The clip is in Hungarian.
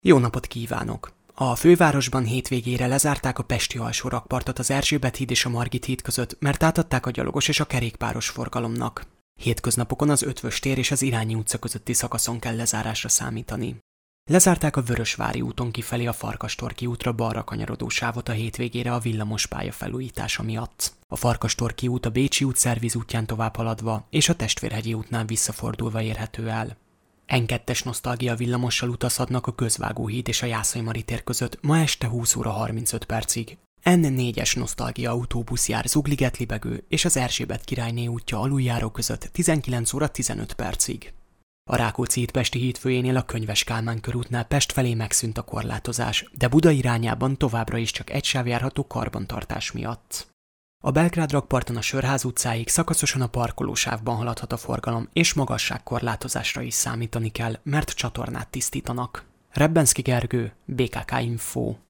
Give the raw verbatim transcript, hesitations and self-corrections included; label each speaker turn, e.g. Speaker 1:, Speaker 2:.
Speaker 1: Jó napot kívánok! A fővárosban hétvégére lezárták a pesti alsó rakpartot az Erzsébet híd és a Margit híd között, mert átadták a gyalogos és a kerékpáros forgalomnak. Hétköznapokon az Ötvös tér és az Irányi utca közötti szakaszon kell lezárásra számítani. Lezárták a Vörösvári úton kifelé a Farkastorki útra balra kanyarodó sávot a hétvégére a villamospálya felújítása miatt. A Farkastorki út a Bécsi út szerviz útján tovább haladva és a Testvérhegyi útnál visszafordulva érhető el. en kettes nosztalgia villamossal utazhatnak a Közvágóhíd és a Jászai Mari tér között ma este húsz óra harmincöt percig. en négyes nosztalgia autóbusz jár Zugliget-Libegő és az Erzsébet királyné útja aluljáró között tizenkilenc óra tizenöt percig. A Rákóczi-Pesti hídfőjénél a Könyves Kálmán körútnál Pest felé megszűnt a korlátozás, de Buda irányában továbbra is csak egy sáv járható karbantartás miatt. A Belgrád rakparton a Sörház utcáig szakaszosan a parkolósávban haladhat a forgalom, és magasságkorlátozásra is számítani kell, mert csatornát tisztítanak. Rebbenszky Gergő, bé ká ká Info.